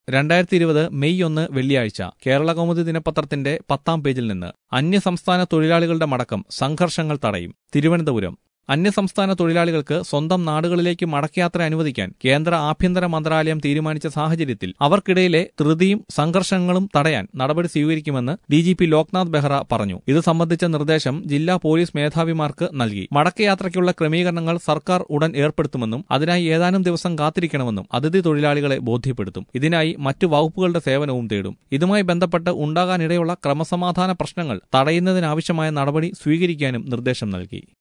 2020 May 1 വെള്ളിയാഴ്ച കേരളകൗമുദി ദിനപത്രത്തിന്റെ 10-ാം പേജിൽ നിന്ന് അന്യസംസ്ഥാന തൊഴിലാളികളുടെ മടക്കം സംഘർഷങ്ങൾ തടയും. തിരുവനന്തപുരം. അന്യസംസ്ഥാന തൊഴിലാളികൾക്ക് സ്വന്തം നാടുകളിലേക്ക് മടക്കയാത്ര അനുവദിക്കാൻ കേന്ദ്ര ആഭ്യന്തര മന്ത്രാലയം തീരുമാനിച്ച സാഹചര്യത്തിൽ അവർക്കിടയിലെ ധൃതിയും സംഘർഷങ്ങളും തടയാൻ നടപടി സ്വീകരിക്കുമെന്ന് DGP ലോക്നാഥ് ബെഹ്റ പറഞ്ഞു. ഇത് സംബന്ധിച്ച നിർദ്ദേശം ജില്ലാ പോലീസ് മേധാവിമാർക്ക് നൽകി. മടക്കയാത്രയ്ക്കുള്ള ക്രമീകരണങ്ങൾ സർക്കാർ ഉടൻ ഏർപ്പെടുത്തുമെന്നും അതിനായി ഏതാനും ദിവസം കാത്തിരിക്കണമെന്നും അതിഥി തൊഴിലാളികളെ ബോധ്യപ്പെടുത്തും. ഇതിനായി മറ്റു വകുപ്പുകളുടെ സേവനവും തേടും. ഇതുമായി ബന്ധപ്പെട്ട് ഉണ്ടാകാനിടയുള്ള ക്രമസമാധാന പ്രശ്നങ്ങൾ തടയുന്നതിനാവശ്യമായ നടപടി സ്വീകരിക്കാനും നിർദ്ദേശം നൽകി.